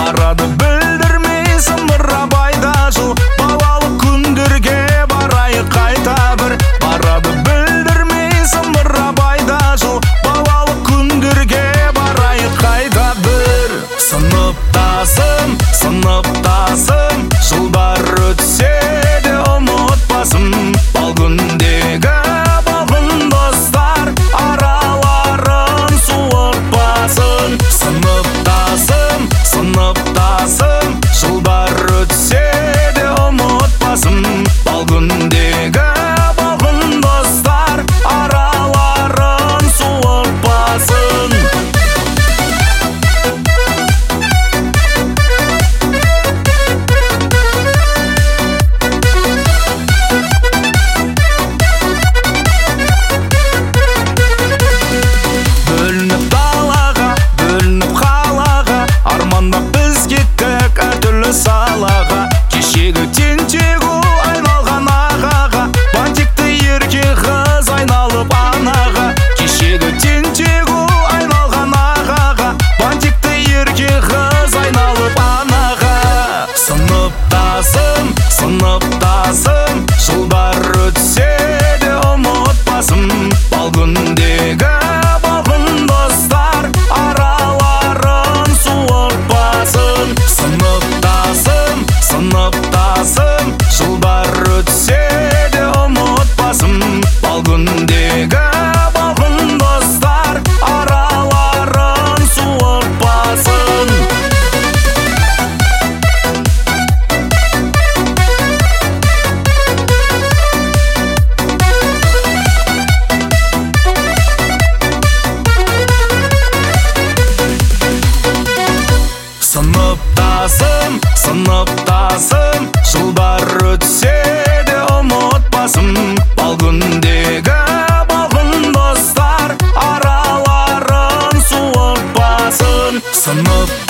барады білдірмейсің бір абайда жыл. Балалық күндерге барайық қайта бір, барады білдірмейсің бір абайда жыл. Балалық күндерге барайық қайта бір. Сыныптасым, сыныптасым, жылдар өтсе де ұмытпасым. Бал күндегі балғын достар араларын суытпасын. Сыныптасым, сыныптасым, жылдар өтсе де ұмытпасым. Бал күндегі балғын достар араларын суытпасын. Бөлініп далаға, бөлініп қалаға, армандап біз кеттік әртүрлі салаға. Кешегі тентегі айналған ағаға, бантикті ерке қыз айналып анаға. Кешегі тентегі айналған ағаға, бантикті ерке қыз айналып анаға. Сыныптасым, сыныптасым, жылдар өтсе де ұмытпасым. Бал күндегі балғын достар араларын суытпасын. Сыныптасым, сыныптасым, жылдар өтсе де ұмытпасым. Бал күндегі балғын достар араларын суытпасын. Сыныптасым, сыныптасым, жылдар өтсе де ұмытпасым. Бал күндегі балғын достар араларын суытпасын.